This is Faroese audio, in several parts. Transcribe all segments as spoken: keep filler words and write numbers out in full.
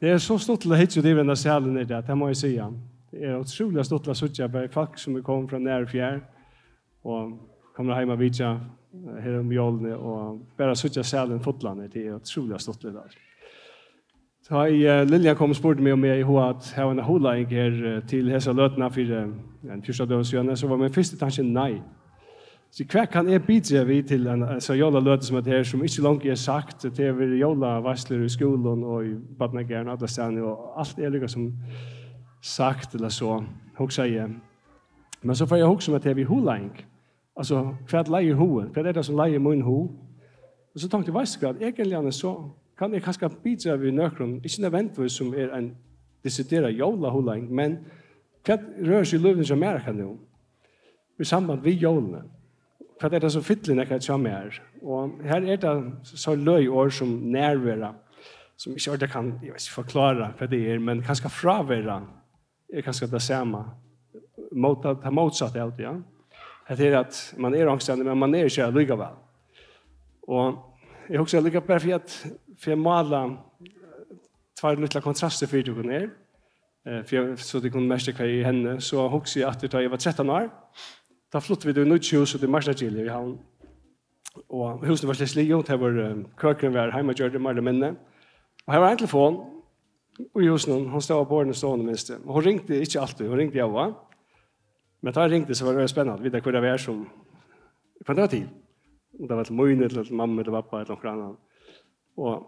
Det är så stort att hitta det i den där salen där, det må jag säga. Det är otroligt stort att sitta på folk som kommer från när och fjär och kommer hem och vidja här om jollen och bara sitta salen fotlandet. Det är otroligt stort det där. Så i Lilja kom och spurte mig om jag i hoa att ha en hållägg här till hessa lötna för en första dödsjön, så var min första tanke nej. Så hva kan jeg bidra vi til en altså, jola løte som er her, som ikke langt er sagt, til å være jola varsler i skolen og i badnageren, alle stedene, og alt er lykke som sagt eller så, hoksa jeg. Men så får jeg hoksa meg til vi holeing. Altså, hva er leier hoen? Hva er det som leier mun ho? Og så tenkte jeg, veist du hva, egentlig så kan jeg kanskje bidra vi nøkron, ikke nødvendigvis som er en desideret jola holeing, men hva rører seg i løven som er kan nå? I samband vi jolene. För det är så fyllligt när jag kommer här. Och här är det så löjord som närvara. Som inte jag kan jag vet inte, förklara vad det är. Men kanske fravera är kanske det samma. Mot att ha motsatt allt, ja. Det är att man är ångstande, men man är inte lika väl. Och jag också lika bara för att för att måla två lilla kontraster för det kunde är. För så det kunde mest kvar i henne. Så också jag att jag var tretton år. Da flyttet vi til nytt hus til Marsnagilje i havn. Og huset var slik livet, her var køkeren var hjemme og gjør det mer eller minne. Og her var en telefon i huset, hun stod av bårene stående minst. Og hun ringte ikke alltid, hun ringte jeg også. Men da jeg ringte så var det spennende, vi vet hvor det var som på en tid. Det var til møyne, til mamma, til pappa, eller noe annet. Og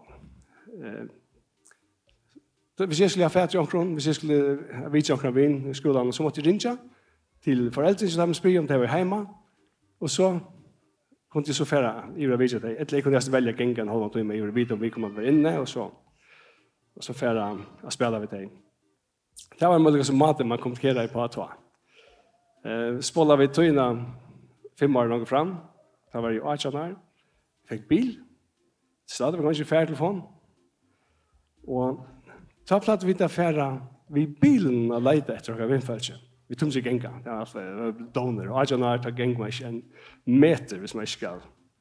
eh, hvis jeg skulle ha fæt i omkron, hvis jeg skulle ha vidt i omkron vin i skolen, så måtte jeg ringe til foreldre som de spør om det var hjemme. Og så kunne jeg så fære i å vise det. Etter jeg kunne jeg velge gengen en halv time i å vite om vi kommer være inne, og så, og så fære å spille ved det. Det var en mulighet som maten man kommunikerer på at eh, spålet vi tøyene fem år langt fram. Det var i åttan år. Fikk bil. Stadig var kanskje fære telefon. Og så platt vi da fære vi bilen og leite etter hva vindfølelse. Vi tog sig genga, det var alltså doner. Och jag när tar genga mig en meter hvis man ikke skal.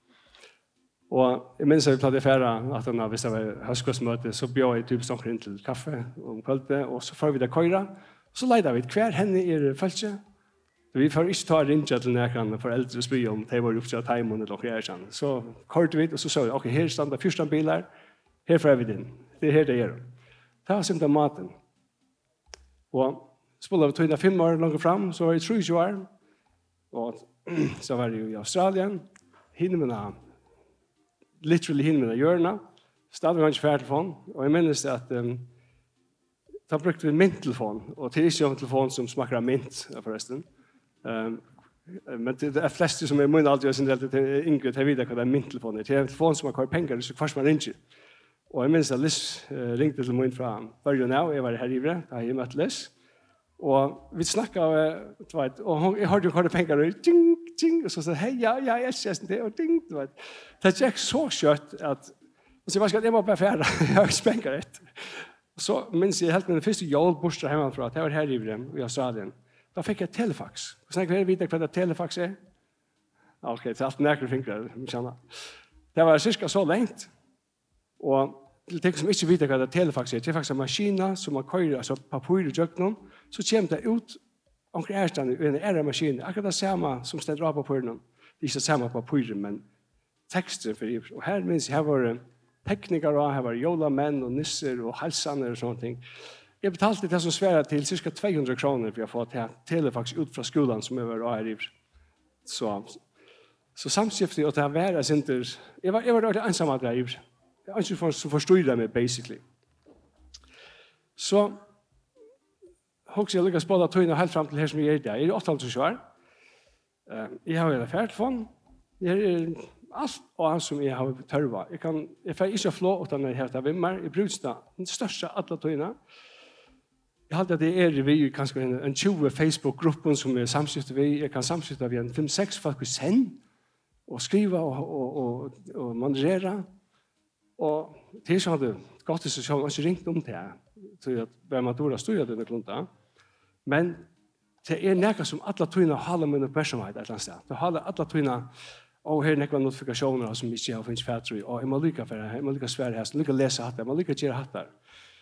Och jag minns att vi plattade färra att när vi var höstskåsmöte så bjöd jag typ sånt in till kaffe om kvällte och så får vi det köra. Så leidde vi hver henne er falske. Vi får ikke ta rinja til nærkene for eldre spy om det var oppsatt heimen eller noe her. Så kortet vi, og så sa vi, ok, her standa fjorten biler, her får vi den. Det er her det er. Det var simpelthen maten. Og spolet vi tog fem år langt fram, så var jeg tjue år. Og så var det jo i Australien. Hinnmena, literally hinnmena hjørna. Stadig var ikke færtelefon. Og jeg minnes at um, da brukte vi mynttelefon. Og det er ikke en telefon som smaker av mynt, forresten. Um, men det er fleste som er munn alltid sin del til yngre til å vite hva det er mynttelefon. Det er en telefon som har kvar penger, så først man ringer. Og jeg minnes at Liz uh, ringte til munn fra Børge nå, jeg var her i Ivre, da jeg møtte Liz. Og vi snakket, uh, vet, og hun, jeg hørte jo hva det penger, og ting, ting, og så sa hei, ja, ja, jeg elsker det, og ting, du vet. Det er ikke så kjøtt at, og så jeg, jeg må bare fære, jeg har ikke penger etter. Så minns jeg helt med den første jolbostra hjemmefra, det var her i Ivre, i Australien. Da fikk jeg telefax. Og så jeg vite hva det telefax er. Ok, det er alt nærkere fingre, det var cirka så lengt. Og til de som ikke vet hva det telefax er, det er faktisk en maskina som man kører, altså papur i jøkken, så kommer det ut omkring ærstand i en ære maskin. Akkurat det samme som stender av papuren. Det er ikke det samme papuren, men tekster for Ivre. Og her minns jeg, her var teknikere, og her var jolamenn og nisser og halsaner og sånne ting. Jeg betalte det som svære til cirka två hundra kroner for å få telefax ut fra skolen som jeg var her i. Så, så samskiftet og til å være sinter, jeg var, jeg var ordentlig ensam av det her i. Jeg var ikke som forstod det meg, basically. Så, hokser jeg lykkes både tøyene helt frem til her som jeg er der. Jeg er åttihalvtreds år. Jeg har en færtelefon. Jeg er allt och han som jag har törva. Jag kan jag får inte flå utan jag heter Vimmar i Brudsta. Den största alla tøyene. Jeg halte at det er vi kanskje en, en tjue Facebook-gruppen som er samskiftet vi. Jeg kan samskifte vi en fem seks folk i send og skrive og, og, og, og managere. Og det er sånn at godt til seg, jeg har ikke ringt om det. Så at bare Madura stod i denne klunta. Men det er noe som alle tøyene holder med oppmerksomhet et eller annet sted. Det holder alle tøyene og her er noen notifikasjoner som ikke har finnes fætre i. Og jeg må lykke for det, jeg må lykke svære her, jeg må lykke lese hatt, jeg må lykke gjøre hatt der.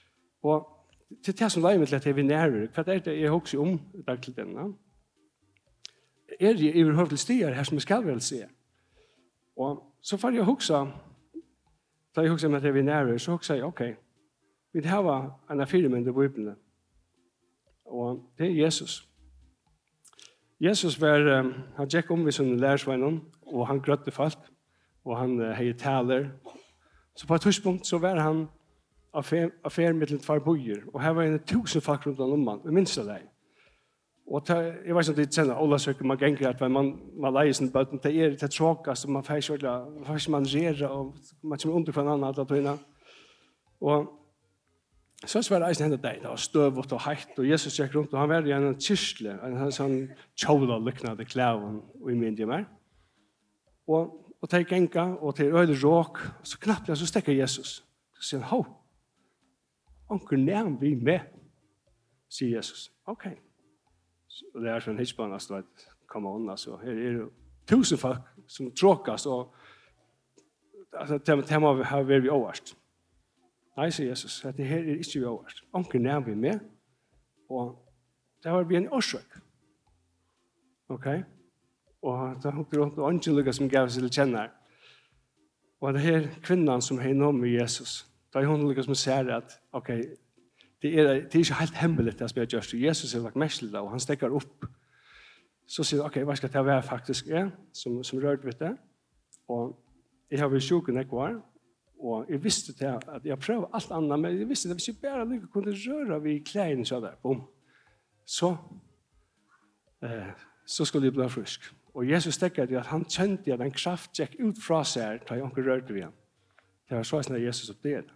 Og til det som leier meg til at jeg vil nærmere, hva er det jeg også om dag til denne? Er det i overhøvd til stier her som jeg skal vel se? Og så får jeg huske, da jeg husker om at jeg vil nærmere, så husker jeg, ok, vi har en fire menn i Bibelen, og det er Jesus. Jesus var, um, han gikk om ved sånne lærersvennen, og han grøtte folk, og han uh, hei taler. Så på et tidspunkt så var han affær med til tvær bøyer, og her var en tusen folk rundt om man, vi minst av det. Og ta, jeg vet ikke om det kjenner, Ola søker man ganger at man, man leier sin bøten, det er det tråkast, og man får ikke, først man rerer, og man kommer under for en annen alle tøyene. Og så var det eisen hendet deg, det var støvått og heit, og Jesus gikk rundt, og han var i en kyrsle, en sånn kjola lyknade klæven, og i min hjemme. Og, og til genka, og til øyne råk, så knapt jeg, så stekker Jesus. Så sier han, ho, onker nærm vi med, sier Jesus. Ok. Og det er sånn hitchbane, så det kommer unna, så her er det tusen folk som tråkast, og altså, det må ha vært overst. Nei, sier Jesus, at det her er ikke vi overst. Onker nærm vi med, og det var vi en årsøk. Ok? Og da hukte rundt, og ånden lukket som gav seg til kjenner. Og det her kvinnan som har nått med Jesus, da er hun lukket som ser at, ok, det er, det er ikke helt hemmelig det som jeg gjør, Jesus har lagt mest til det, og han stekker opp. Så sier han, ok, hva skal det være faktisk er, som, som rørte vidt det? Og jeg har vært sjuk en ekvar, og jeg visste til at jeg prøver alt annet, men jeg visste at hvis jeg bare lykke kunne røre ved klærne så der, boom, så, eh, så skulle jeg bli frisk. Og Jesus stekker at han kjente at en kraft gikk ut fra seg da jeg ikke rørte ved ham. Det var sånn at Jesus oppdede.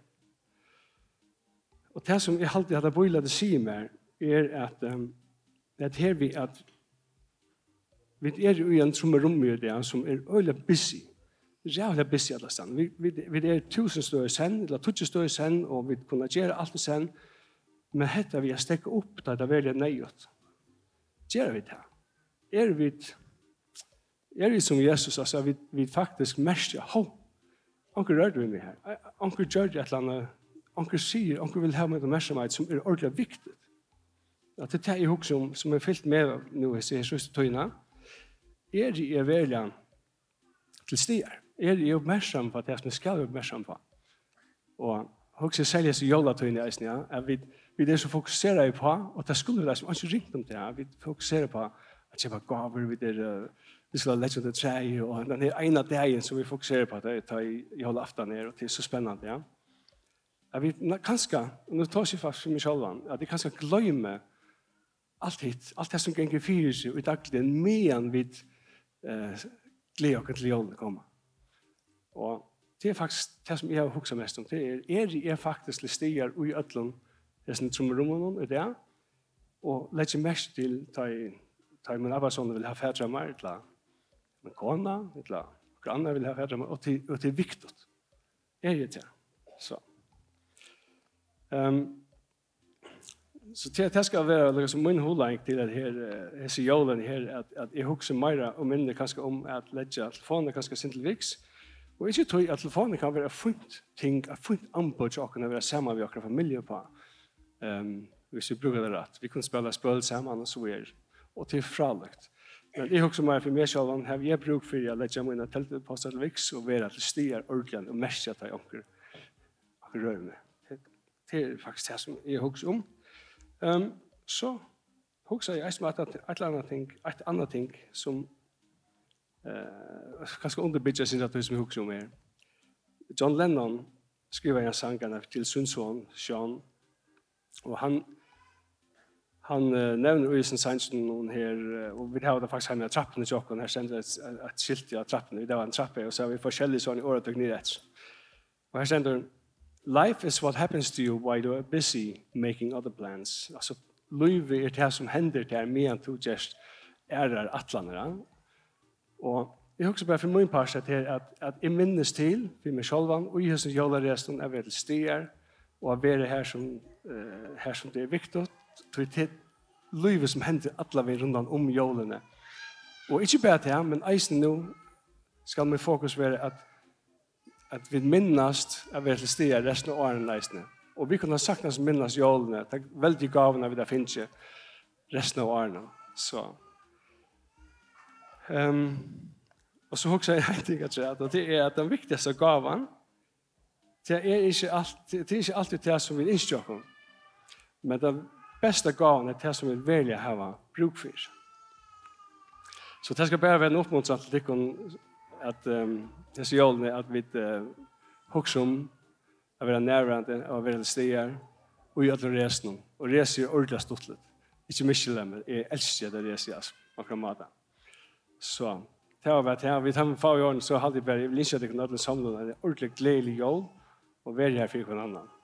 Og det som jeg alltid hadde bøylet å si meg, er at, um, at her vi at vi er jo i en trommerom i det som er øyelig busy. Rævlig busy alle steder. Vi, vi, vi er tusen større sen, eller tusen større sen, og vi kunne gjøre alt det sen, men hette vi har stekket opp da det er veldig nøyot. Gjør vi det? Er vi, er vi som Jesus, altså vi, vi faktisk merker, ho, onker rørte vi med her, onker gjør det et eller annet, onker sier, onker vil ha med det merksomhet som er ordentlig viktig. At det er jeg også som, som er fyllt med nå, jeg ser siste tøyene, er det er veldig til stier. Er det oppmerksom på det som jeg skal være oppmerksom på. Og også selger seg jolatøyene i ja, at vi, vi er så fokuserer på, og det skulle være som ikke ringt om det, vi fokuserer på at kjøpe gaver, vi er vi skal legge det tre, og den er ene dagen som vi fokuserer på, det tar i jolaften her, og det er så spennende, ja. At vi kanskje, og nå tar jeg faktisk for meg selv, at vi kanskje glemmer alt hit, alt det som ganger fyrer seg, og i dagligen, medan vi eh, gleder oss til jolen kommer. Og det er faktisk det som jeg har hukset mest om, det er, er det er faktisk litt stiger ui ødlen, det som trommer rommet er det, og legger mest til, ta i, ta i min arbeidsånd vil ha fædrømmer, eller min kona, eller grannar vil ha fædrømmer, og til, og til viktig. Er det det? Så. Um, så det, det skal være liksom min holdning til at her, hese jolen her, at, at jeg husker mer og mindre kanskje om at legge telefonen kanskje sin til viks, og ikke tror at telefonen kan være funnet ting, et funnet anbud til å kunne være sammen med våre familie på, um, hvis vi bruker det rett. Vi kan spille spøl sammen og så er og til fralagt. Men jeg husker mer for meg selv, har jeg bruk for å legge mine teleposter til viks og være til stier ordentlig og mest at jeg anker rører med. Det er faktisk det som jeg husker om. Um, så husker jeg at et eller annet ting, et annet ting som uh, kanskje underbygger sin at det som jeg husker om er. John Lennon skriver en sang til Sundsvån, Sean, og han han uh, nevner i sin sangen her, uh, og vi har det faktisk her med trappene til åkken, her sender et, et skilt av trappene, det var en trappe, og så har vi forskjellige sånne året og ned etter. Og her sender life is what happens to you while you are busy making other plans. Altså, livet er det som hender til medan du just er der atlaner. Og jeg husker bare for min part at, at, at jeg minnes til for meg selv, og i høsten joleresten er vi til stier, og er være her som, uh, her som det er viktig, til livet som hender alle vi rundt om jolene. Og ikke bare til, men eisen nå skal min fokus være at at vi minnast av vi til stier resten av årene leisene. Og vi kunne ha sagt oss minnes jålene, det er veldig gavene vi da finner ikke resten av årene. Så. Um, og så også jeg en ting at det er at den viktigste gaven, det er ikke, alt, det er ikke alltid det som vi innskjøkker, men den beste gaven er det som vi velger å ha bruk for. Så det skal bare være en oppmuntrende til dere at um, disse jålene at vi uh, husker om å være nærværende og være stier og i alle resten. Og reser er ordentlig stort litt. Ikke mye men jeg elsker det reser på akkurat måte. Så det har vært her. Vi tar med fag i årene så hadde jeg bare lynsket dere alle sammen en ordentlig gledelig jål og være her for hverandre.